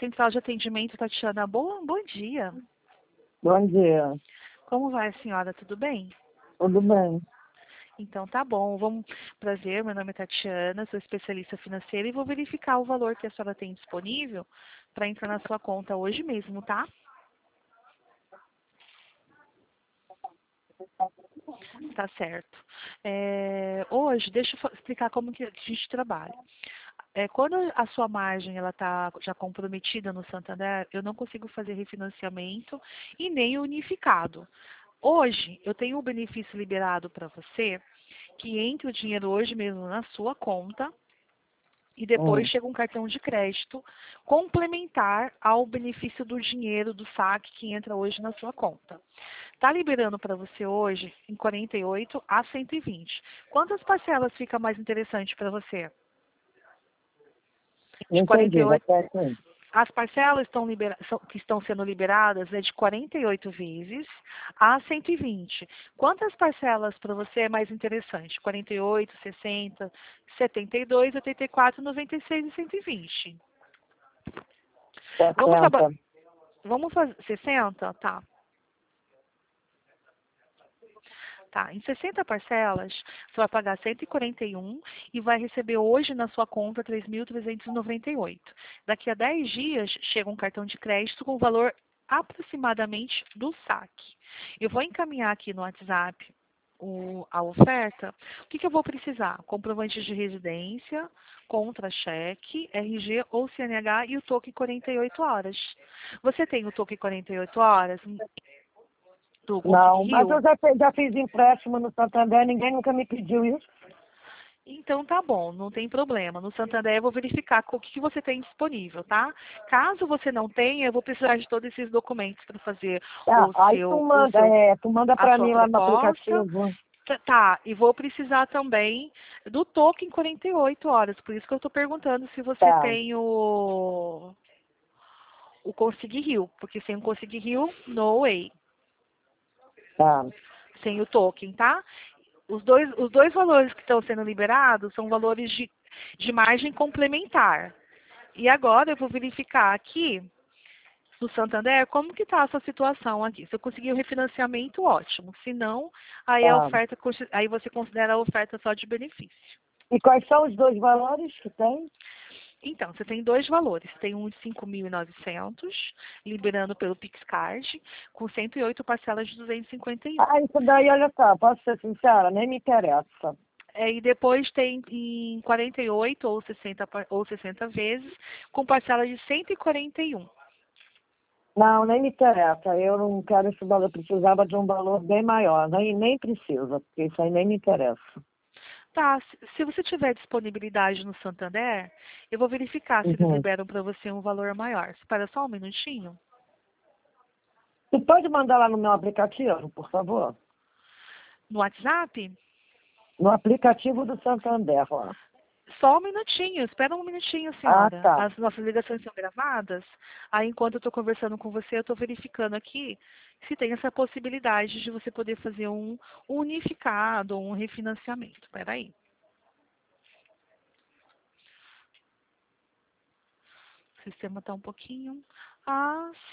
Central de Atendimento, Tatiana. Bom dia. Bom dia. Como vai, senhora? Tudo bem? Tudo bem? Então tá bom. Prazer, meu nome é Tatiana, sou especialista financeira e vou verificar o valor que a senhora tem disponível para entrar na sua conta hoje mesmo, tá? Tá certo. Hoje, deixa eu explicar como que a gente trabalha. Quando a sua margem ela está já comprometida no Santander, eu não consigo fazer refinanciamento e nem unificado. Hoje, eu tenho um benefício liberado para você, que entre o dinheiro hoje mesmo na sua conta e depois chega um cartão de crédito complementar ao benefício do dinheiro do saque que entra hoje na sua conta. Está liberando para você hoje em 48 a 120. Quantas parcelas fica mais interessante para você? De Entendi, 48. repete aí. As parcelas que estão sendo liberadas é de 48 vezes a 120. Quantas parcelas para você é mais interessante? 48, 60, 72, 84, 96 e 120. Vamos 60. Vamos fazer 60? Tá. Tá, em 60 parcelas, você vai pagar 141 e vai receber hoje na sua conta 3.398. Daqui a 10 dias, chega um cartão de crédito com o valor aproximadamente do saque. Eu vou encaminhar aqui no WhatsApp a oferta. O que eu vou precisar? Comprovante de residência, contra-cheque, RG ou CNH e o toque 48 horas. Você tem o toque 48 horas do Não, Conseguir mas Rio? eu já fiz empréstimo no Santander, ninguém nunca me pediu isso. Então tá bom, não tem problema. No Santander eu vou verificar o que você tem disponível, tá? Caso você não tenha, eu vou precisar de todos esses documentos para fazer Tá, aí tu manda a para sua mim lá no proposta. aplicativo. Tá, e vou precisar também do token 48 horas. Por isso que eu estou perguntando se você Tá, tem o Conseguir Rio, porque sem o Conseguir Rio, no way. tá. Sem o token, tá? Os dois valores que estão sendo liberados são valores de margem complementar. E agora eu vou verificar aqui no Santander como que está a sua situação aqui. Se eu conseguir o refinanciamento, ótimo. Se não, aí Tá. aí você considera a oferta só de benefício. E quais são os dois valores que tem? Então, você tem dois valores. Tem um de 5.900, liberando pelo PixCard, com 108 parcelas de 251. Ah, isso daí, olha só, posso ser sincera, nem me interessa. E depois tem em 48 ou 60 vezes, com parcela de 141. Não, nem me interessa. Eu não quero esse valor, eu precisava de um valor bem maior. Nem precisa, porque isso aí nem me interessa. Tá, se você tiver disponibilidade no Santander, eu vou verificar se eles Uhum. liberam para você um valor maior. Espera só um minutinho. Tu pode mandar lá no meu aplicativo, por favor? No WhatsApp? No aplicativo do Santander, lá. Só um minutinho, espera um minutinho, Ah, senhora. tá. As nossas ligações são gravadas. Aí, enquanto eu estou conversando com você, eu estou verificando aqui se tem essa possibilidade de você poder fazer um unificado, um refinanciamento. Espera aí. O sistema está um pouquinho. Ah,